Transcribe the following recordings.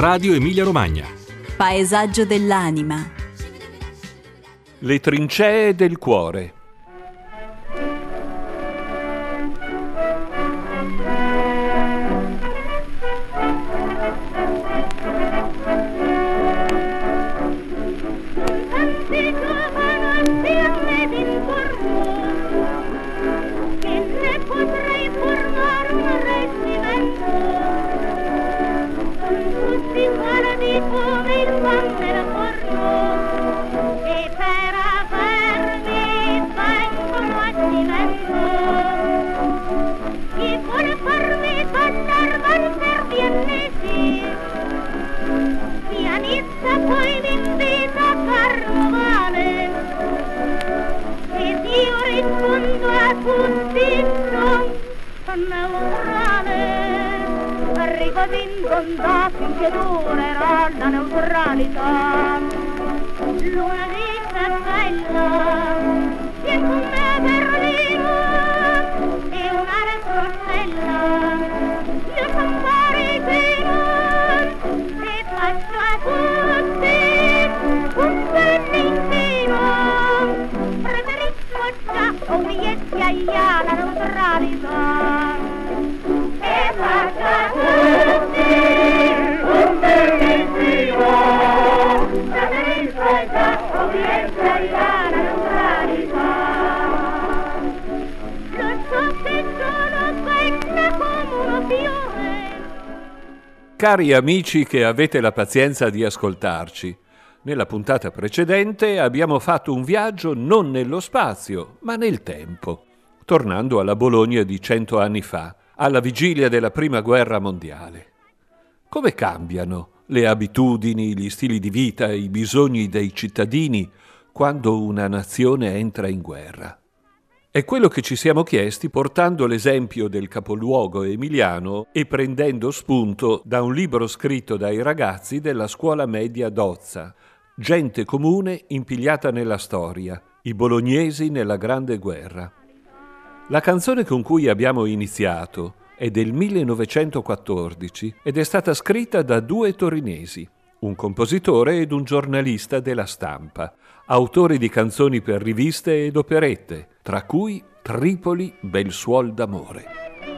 Radio Emilia-Romagna. Paesaggio dell'anima. Le trincee del cuore. Vincontrò finché durerà la neutralità. Lunedì c'è bella, vieni con me Berlino e una retrostella. Io son parigino e faccio a tutti un bellissimo. Preferisco già o biglietti alla la neutralità. E faccio a tutti un bellissimo. Preferisco già o biglietti alla neutralità. Lo so che sono bella come uno fiore. Cari amici che avete la pazienza di ascoltarci, nella puntata precedente abbiamo fatto un viaggio non nello spazio, ma nel tempo, tornando alla Bologna di 100 anni fa, alla vigilia della Prima Guerra Mondiale. Come cambiano le abitudini, gli stili di vita e i bisogni dei cittadini quando una nazione entra in guerra? È quello che ci siamo chiesti portando l'esempio del capoluogo emiliano e prendendo spunto da un libro scritto dai ragazzi della scuola media d'Ozza, Gente comune impigliata nella storia, i bolognesi nella Grande Guerra. La canzone con cui abbiamo iniziato è del 1914 ed è stata scritta da due torinesi, un compositore ed un giornalista della Stampa, autori di canzoni per riviste ed operette, tra cui Tripoli, bel suol d'amore.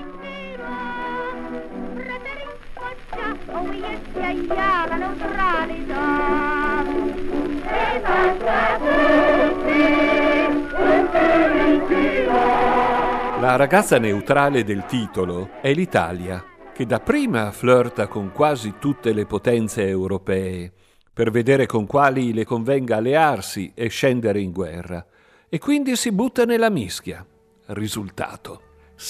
La ragazza neutrale del titolo è l'Italia, che dapprima flirta con quasi tutte le potenze europee per vedere con quali le convenga allearsi e scendere in guerra, e quindi si butta nella mischia. Risultato: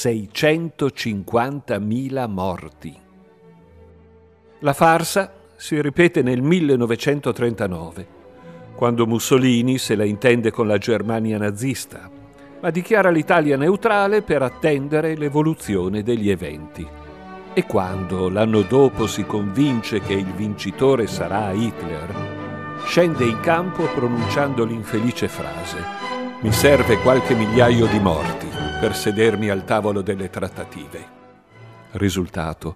650.000 morti. La farsa si ripete nel 1939, quando Mussolini se la intende con la Germania nazista, ma dichiara l'Italia neutrale per attendere l'evoluzione degli eventi. E quando, l'anno dopo, si convince che il vincitore sarà Hitler, scende in campo pronunciando l'infelice frase: «Mi serve qualche migliaio di morti per sedermi al tavolo delle trattative». Risultato: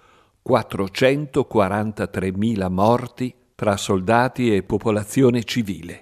443.000 morti tra soldati e popolazione civile.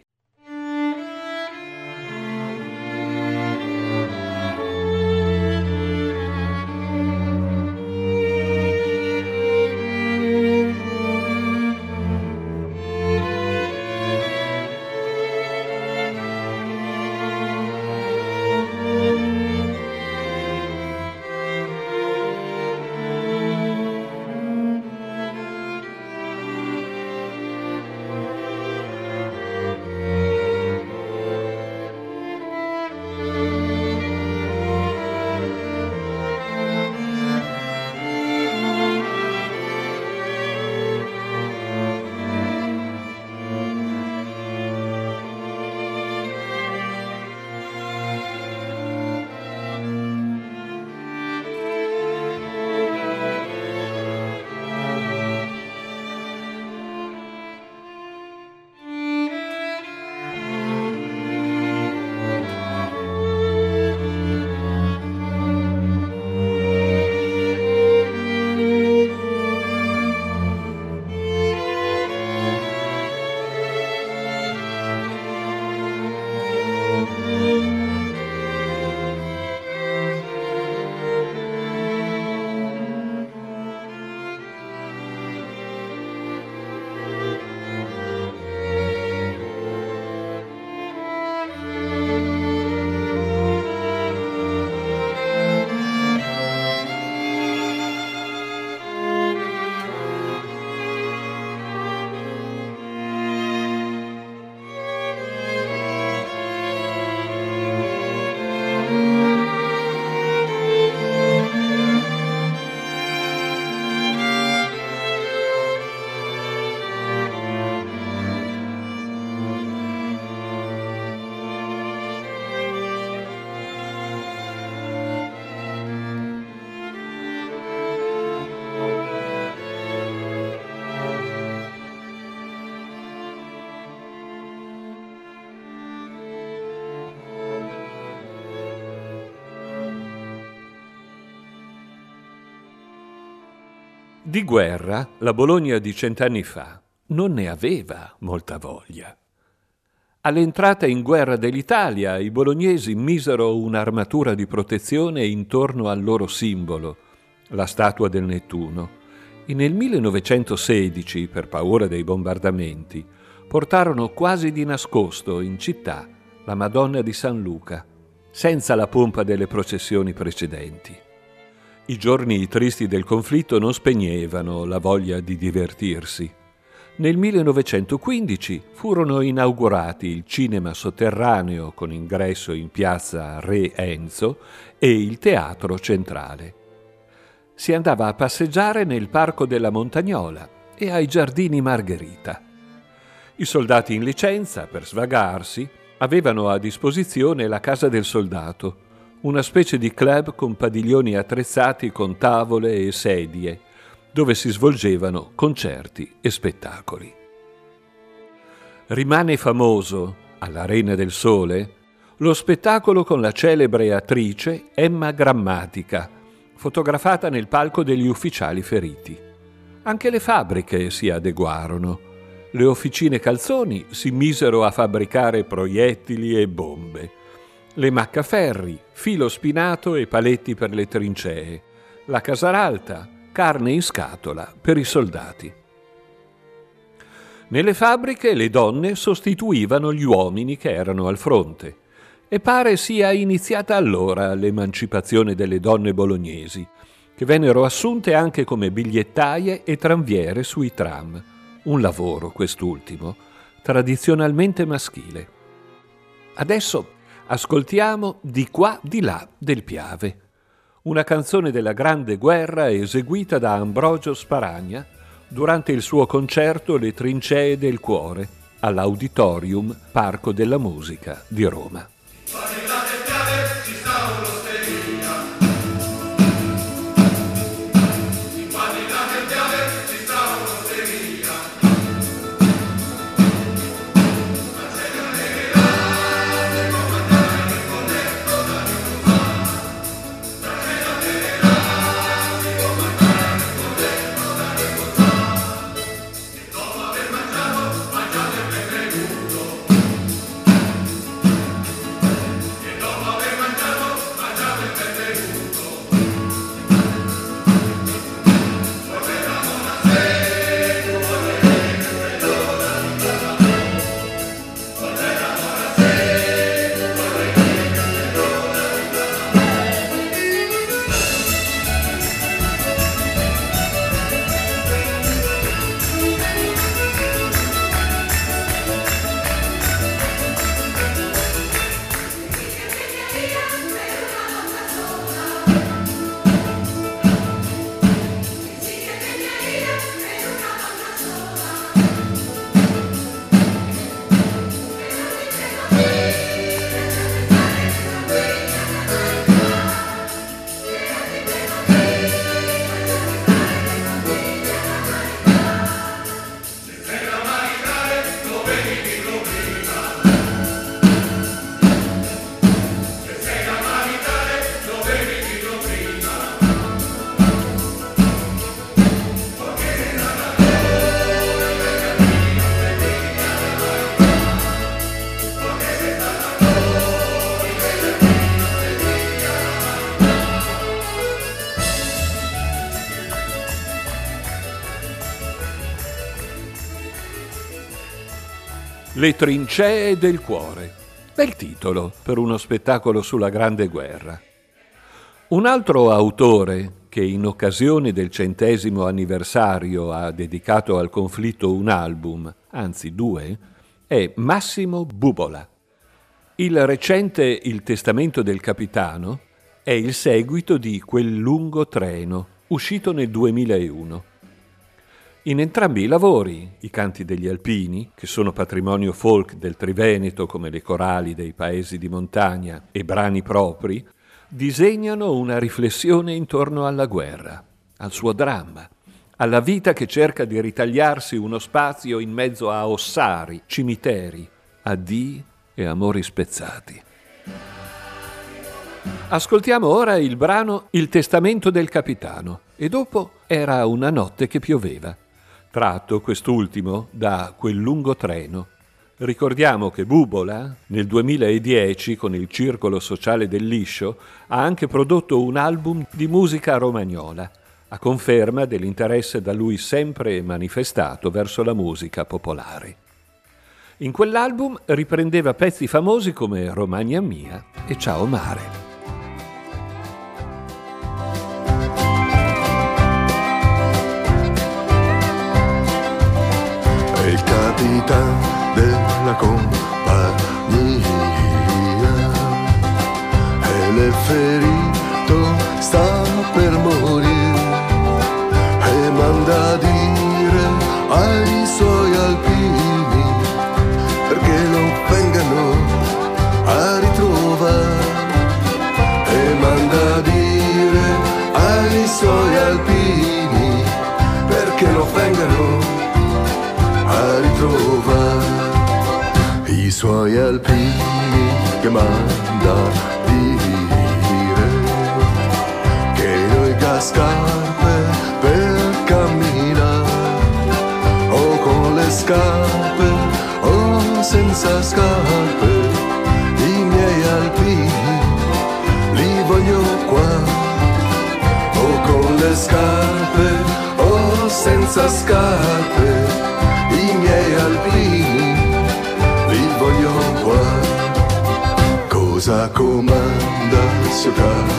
Di guerra la Bologna di 100 anni fa non ne aveva molta voglia. All'entrata in guerra dell'Italia i bolognesi misero un'armatura di protezione intorno al loro simbolo, la statua del Nettuno, e nel 1916, per paura dei bombardamenti, portarono quasi di nascosto in città la Madonna di San Luca, senza la pompa delle processioni precedenti. I giorni tristi del conflitto non spegnevano la voglia di divertirsi. Nel 1915 furono inaugurati il cinema sotterraneo con ingresso in piazza Re Enzo e il teatro centrale. Si andava a passeggiare nel parco della Montagnola e ai giardini Margherita. I soldati in licenza, per svagarsi, avevano a disposizione la Casa del Soldato, una specie di club con padiglioni attrezzati con tavole e sedie, dove si svolgevano concerti e spettacoli. Rimane famoso, all'Arena del Sole, lo spettacolo con la celebre attrice Emma Grammatica, fotografata nel palco degli ufficiali feriti. Anche le fabbriche si adeguarono. Le officine calzoni si misero a fabbricare proiettili e bombe. Le Maccaferri, filo spinato e paletti per le trincee. La Casaralta, carne in scatola per i soldati. Nelle fabbriche le donne sostituivano gli uomini che erano al fronte e pare sia iniziata allora l'emancipazione delle donne bolognesi, che vennero assunte anche come bigliettaie e tranviere sui tram, un lavoro, quest'ultimo, tradizionalmente maschile. Adesso ascoltiamo Di qua di là del Piave, una canzone della Grande Guerra eseguita da Ambrogio Sparagna durante il suo concerto Le trincee del cuore all'Auditorium Parco della Musica di Roma. Le trincee del cuore. Bel titolo per uno spettacolo sulla Grande Guerra. Un altro autore che in occasione del 100° anniversario ha dedicato al conflitto un album, anzi 2, è Massimo Bubola. Il recente Il testamento del capitano è il seguito di Quel lungo treno, uscito nel 2001. In entrambi i lavori, i canti degli alpini, che sono patrimonio folk del Triveneto come le corali dei paesi di montagna e brani propri, disegnano una riflessione intorno alla guerra, al suo dramma, alla vita che cerca di ritagliarsi uno spazio in mezzo a ossari, cimiteri, addii e amori spezzati. Ascoltiamo ora il brano Il testamento del capitano e dopo Era una notte che pioveva, tratto quest'ultimo da Quel lungo treno. Ricordiamo che Bubola, nel 2010, con il Circolo Sociale del Liscio, ha anche prodotto un album di musica romagnola, a conferma dell'interesse da lui sempre manifestato verso la musica popolare. In quell'album riprendeva pezzi famosi come Romagna Mia e Ciao Mare. Il capitano della compagnia e l'è ferito, sta per morire e manda a dire ai suoi alpini perché lo vengano a ritrovare e manda a dire ai suoi alpini perché lo vengano a ritrovare. I suoi alpini che manda a dire che noi cascarpe per camminare o con le scarpe o senza scarpe, i miei alpini li voglio qua, o con le scarpe o senza scarpe, i miei alpini li voglio qua. Cosa comanda signor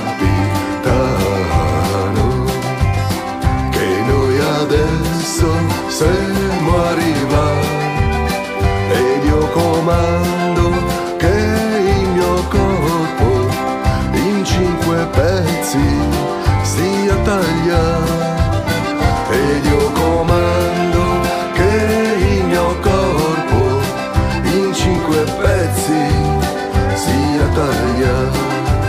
capitano? Che noi adesso siamo arrivati ed io comando che il mio corpo in 5 pezzi sia tagliato ed io comando che il mio corpo in 5 pezzi sia tagliato.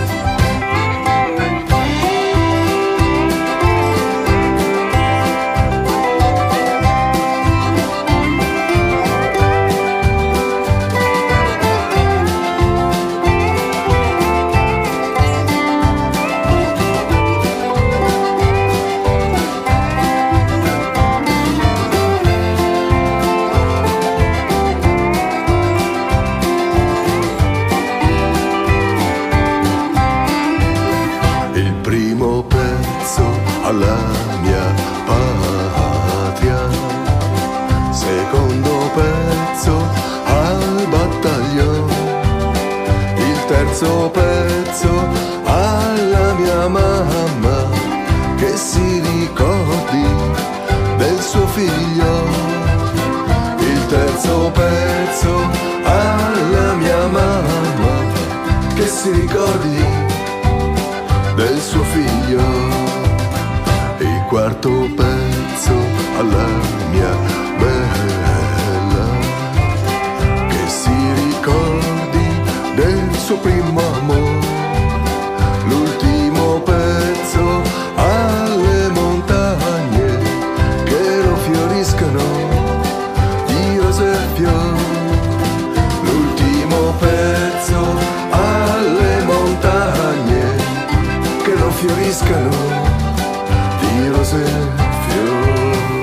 Alla mia patria, secondo pezzo al battaglione, il terzo pezzo alla mia mamma che si ricordi del suo figlio, il terzo pezzo alla mia mamma che si ricordi del suo figlio. Quarto pezzo alla mia bella che si ricordi del suo primo amore, l'ultimo pezzo alle montagne che lo fioriscano di rose e fiori, l'ultimo pezzo alle montagne che lo fioriscano rose e fiori.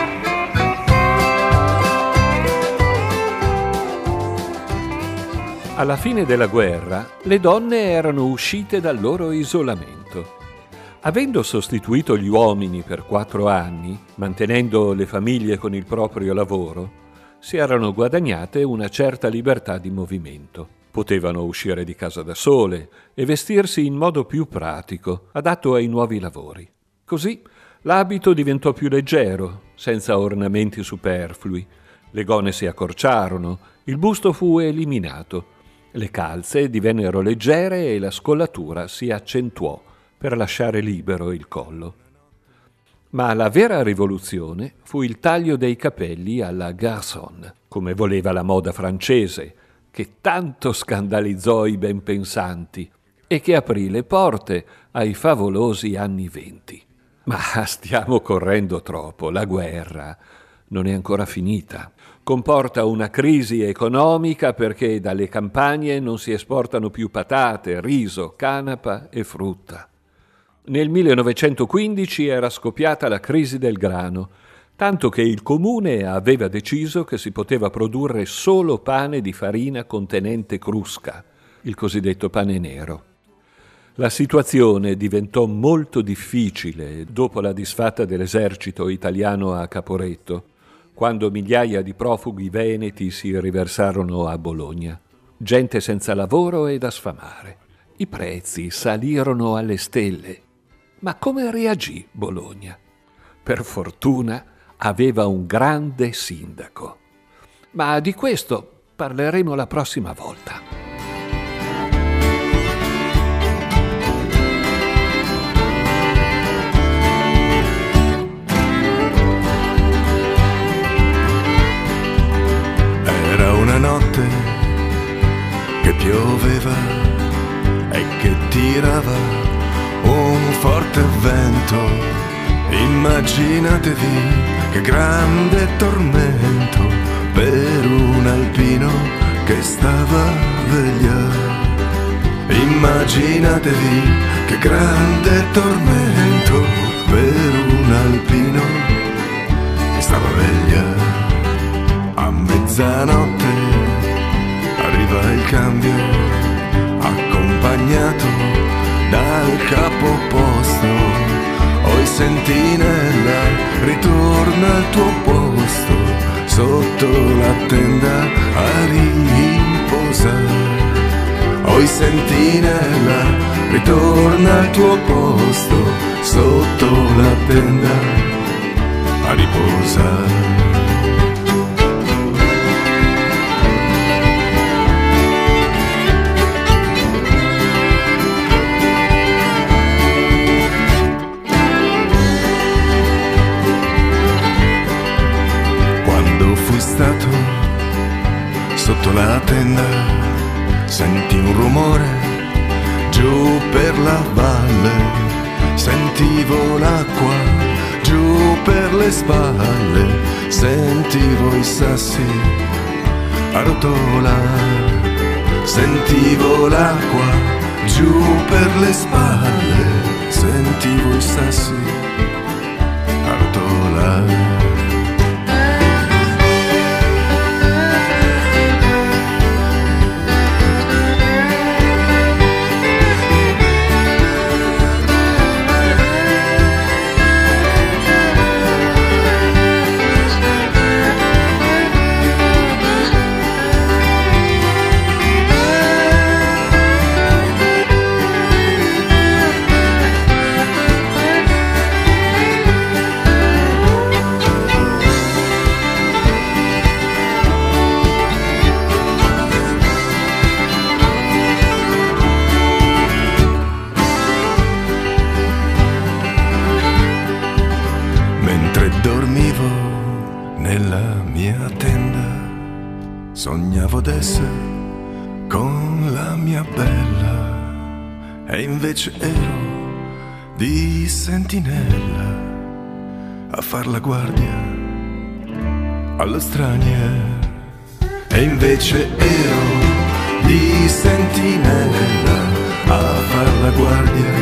Alla fine della guerra, le donne erano uscite dal loro isolamento. Avendo sostituito gli uomini per 4 anni, mantenendo le famiglie con il proprio lavoro, si erano guadagnate una certa libertà di movimento. Potevano uscire di casa da sole e vestirsi in modo più pratico, adatto ai nuovi lavori. Così l'abito diventò più leggero, senza ornamenti superflui. Le gonne si accorciarono, il busto fu eliminato, le calze divennero leggere e la scollatura si accentuò per lasciare libero il collo. Ma la vera rivoluzione fu il taglio dei capelli alla garçon, come voleva la moda francese, che tanto scandalizzò i ben pensanti e che aprì le porte ai favolosi anni '20. Ma stiamo correndo troppo, la guerra non è ancora finita. Comporta una crisi economica perché dalle campagne non si esportano più patate, riso, canapa e frutta. Nel 1915 era scoppiata la crisi del grano, tanto che il comune aveva deciso che si poteva produrre solo pane di farina contenente crusca, il cosiddetto pane nero. La situazione diventò molto difficile dopo la disfatta dell'esercito italiano a Caporetto, quando migliaia di profughi veneti si riversarono a Bologna. Gente senza lavoro e da sfamare. I prezzi salirono alle stelle. Ma come reagì Bologna? Per fortuna aveva un grande sindaco. Ma di questo parleremo la prossima volta. Era una notte che pioveva e che tirava un forte vento. Immaginatevi che grande tormento per un alpino che stava a vegliare. Immaginatevi che grande tormento per un alpino che stava a vegliare. A mezzanotte arriva il cambio, accompagnato dal capoposto. Oi sentinella, ritorna al tuo posto, sotto la tenda a riposare. Oi sentinella, ritorna al tuo posto, sotto la tenda a riposare. Sotto la tenda senti un rumore giù per la valle, sentivo l'acqua giù per le spalle, sentivo i sassi a rotolare, sentivo l'acqua giù per le spalle, sentivo i sassi a rotolare. Sognavo d'essere con la mia bella e invece ero di sentinella a far la guardia allo straniero. E invece ero di sentinella a far la guardia